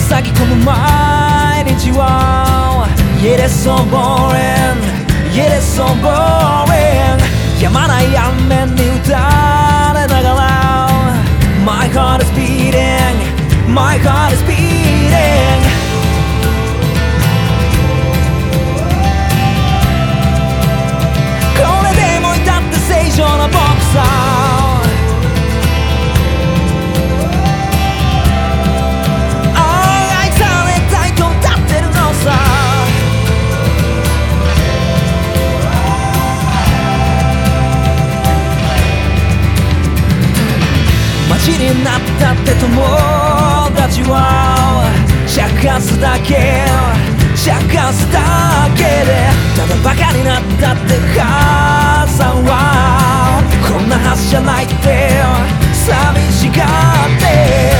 塞ぎ込む毎日は Yeah, it's so boring. Yeah, it's so boring. 止まない雨に打たれながら My heart is beating. My heart is beating. これでもいたって正常な僕さ。愛されたいと歌ってるのさ。街になったって友達は茶化すだけ茶化すだけでただバカになったって母さんはこんなはずじゃないって寂しがって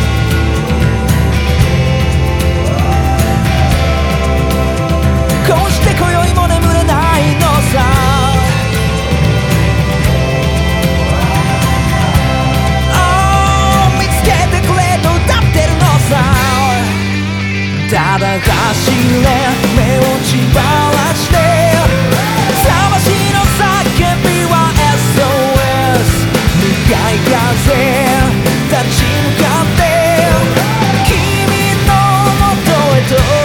こうして今宵も眠れないのさ。ただ走れ目を縛らして魂の叫びは SOS 苦い風立ち向かって君の元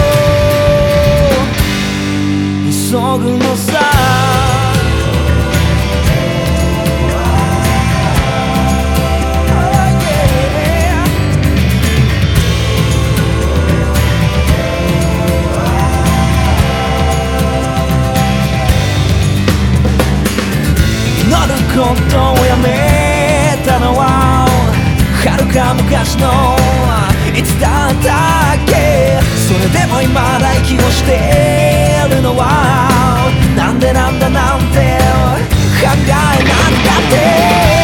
へと急ぐのさ。ことをやめたのは遥か昔のいつだったっけ。それでも未だ息をしてるのはなんでなんだなんて考えなんだって